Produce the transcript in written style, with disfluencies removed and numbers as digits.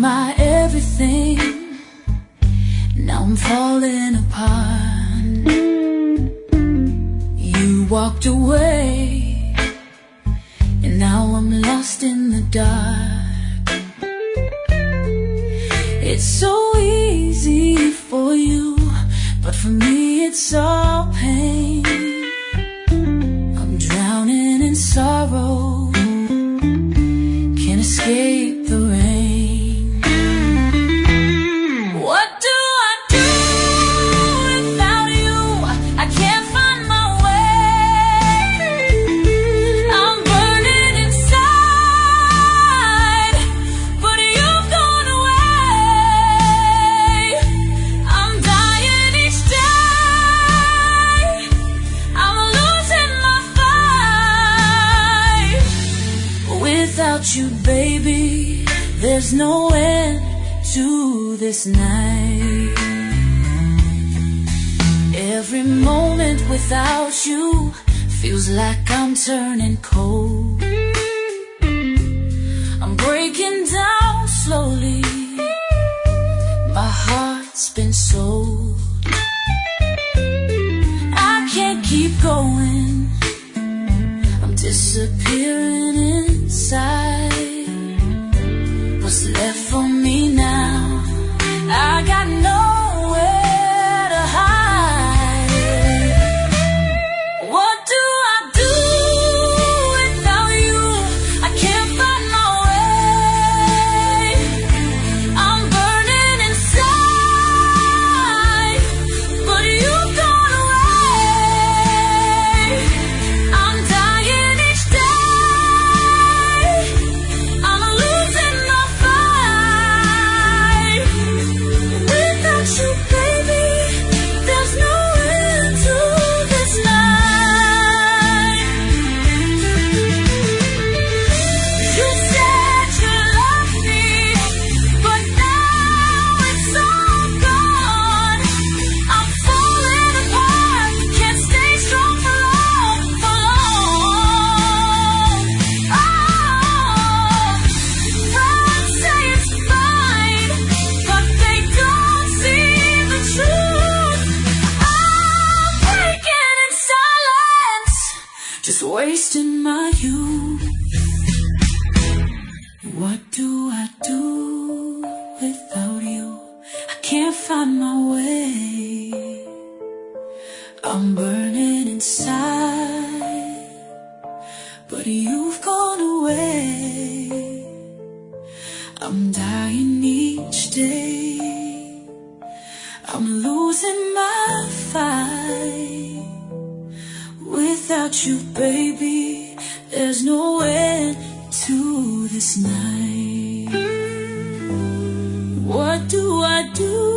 my everything. Now I'm falling apart. You walked away, and now I'm lost in the dark. It's so easy for you, but for me it's all pain. I'm drowning in sorrow, can't escape the rain. What do I do without you? I can't find my way. I'm burning inside, but you've gone away. I'm dying each day, I'm losing my fight. Without you, baby, there's no end to this night. Every moment without you feels like I'm turning cold. I'm breaking down slowly, my heart's been sold. I can't keep going, I'm disappearing inside. What's left for me now? I got nowhere to hide. What do I do without you? I can't find my way. I'm burning inside, but you've gone away. I'm dying each day, I'm losing my fight. Without you, baby, there's no end to this night. You said you loved me, but now it's all gone. I'm falling apart, can't stay strong for long, for long. Oh, friends say it's fine, but they don't see the truth. I'm breaking in silence, just wasting my youth. What do I do without you? I can't find my way. I'm burning inside, but you've gone away. I'm dying each day, I'm losing my fight. Without you, baby, there's no end to this night. What do I do